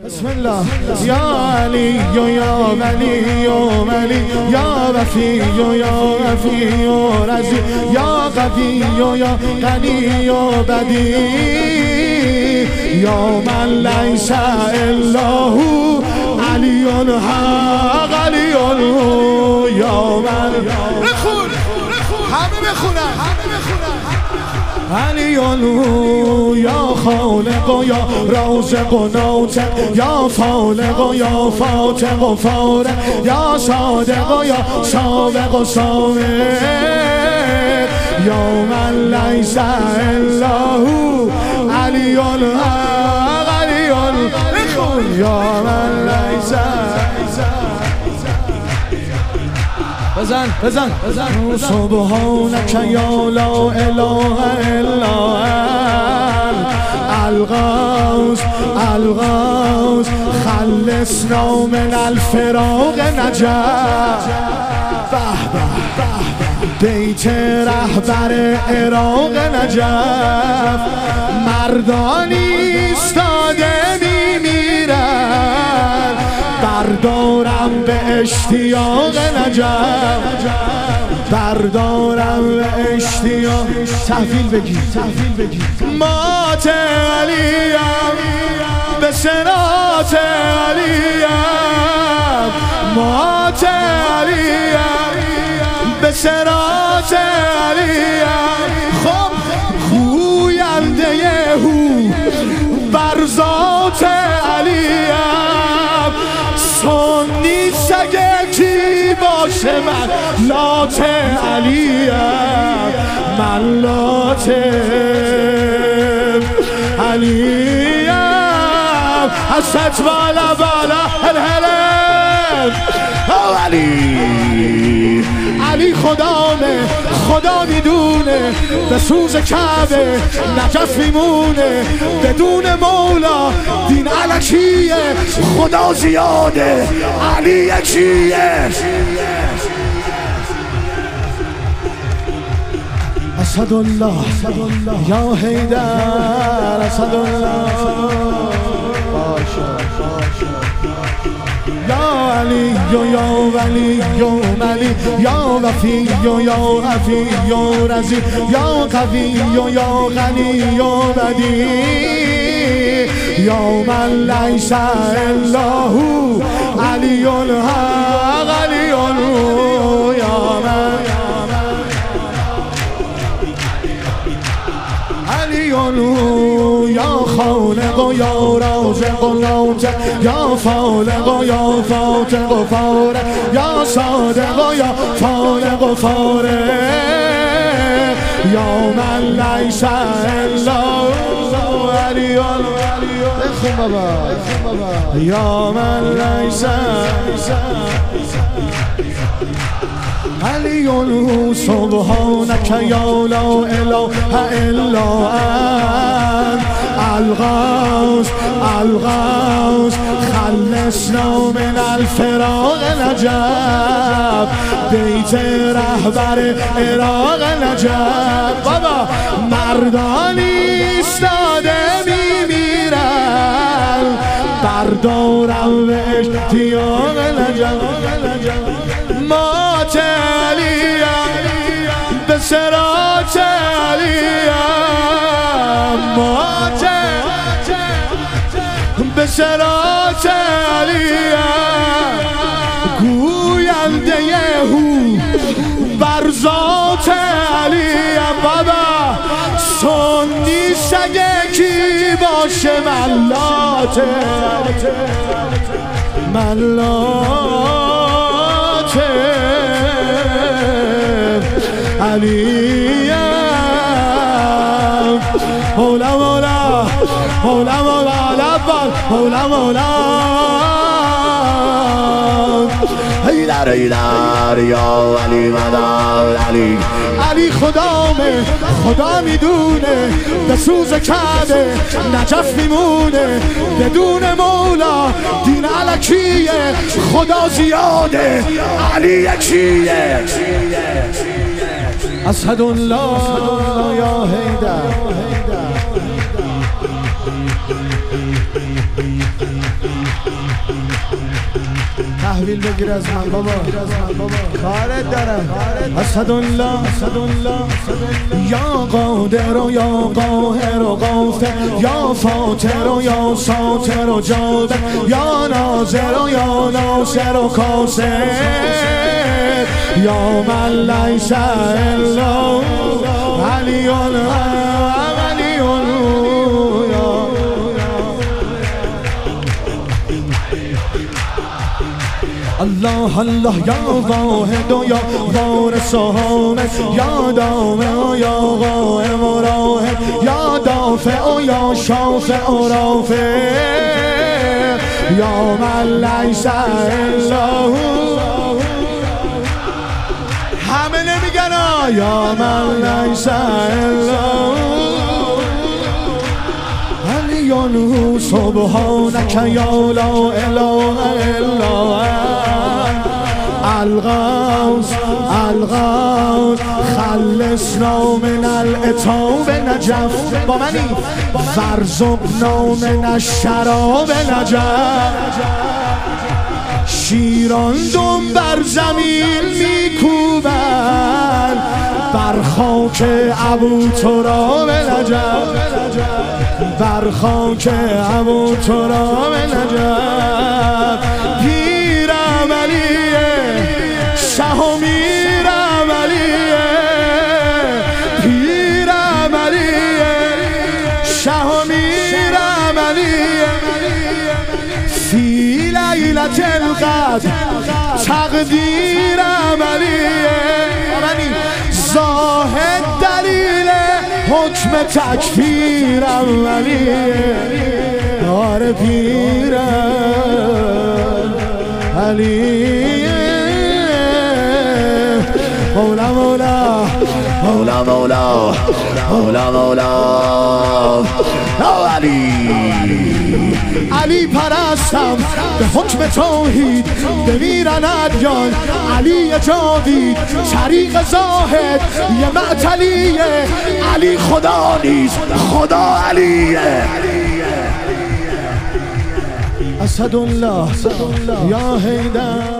بسم الله. یا علی یا ولی یا ملی یا وفی یا وفی یا رزی یا قوی یا غنی یا بدی یا من لیس الا هو علی الحق علی الهو یا من بخون همه بخونن علی الهو یا خالق و یا رازق و ناطق یا فالق و یا فاتق و فارق یا صادق و یا سابق و سابق یا من لیس الا هو علی الحق علی الهو یا من لیس بزن سبحانك یا لا اله الا الغوث الغوث خلصنا من الفراق نجف بیت رهبر عراق نجف مردانی ایستاده میمیرن بردارم به اشتیاق نجف بردارم به اشتیاق تحویل بگیر مات علیم به صراط علیم مات علیم به صراط علیم خب گوینده هو بر ذات علیم سنی سگه کی باشه من لات علیم من لات علیم حسد بالا بالا الهلم علی علی خدامه خدا میدونه به سوز کعبه نجف میمونه بدون مولا دین الکیه خدا زیاده علی یکیه اسد الله یا حیدر اسد الله یا علی یا ولی یا ملی یا وفی یا عفی یا رزی یا قوی یا غنی یا بدی یا من لیس الا هو علی الحق علی الهو یا من علی الهو یا خالق و یا رازق و ناطق یا فالق و یا فاتق و فارق یا صادق و یا فالق و فارق یا من لیس الا هو علی الهو یا من لیس علی الهو سبحانك یا لا اله الا انت الغوث الغوث خلصنا من الفراق نجف بیت رهبر عراق نجف بابا مردانی ایستاده میمیرن بردارم به اشتیاق نجف مات علیم به صراط علیم مات به صراط علیم گوینده هو بر ذات علیم بابا سنی سگه کی باشه ملات علیم مولا مولا مولا مولا لبال مولا مولا ایدار ایدار یا علی مدار علی علی خدامه خدا میدونه به سوز کعبه نجف میمونه بدون مولا دین الکیه خدا زیاده علی یکیه اسد الله یا حیدر تحویل بگیر از من بابا، کارت دارم. اسد الله یا قادر و یا قاهر و غافر، یا فاطر و یا ساتر و جابر، یا ناظر و یا ناصر و کاسر، یا من لیس الا علی الله الله یا واحد و یا وارث و حامد، یا دامع و یا قائم و راحم، یا دافع و یا شافع و رافع، یا من لیس الا همه نمیگن یا من لیس الا علیانو سبحانک یا لا اله الا الغوث خلصنا من العتاب نجف با منی وارزقنا من الشراب نجف شیران دم بر زمین میکوبن بر خاک ابو تراب نجف بر خاک ابو تراب نجف پیرم علیه شاه میرم علیه پیرم علیه شاه میرم علیه فی لیلت القدر تقدیرم علیه زاهد دلیل حکم تکفیرم علیه آره پیرم علیه مولا مولا مولا مولا مولا مولا علی پرستم به حکم توحید بمیرن ادیان علی جاوید طریق زاهد یه معتلیه علی خدا نیست خدا علیه اسد الله یا حیدر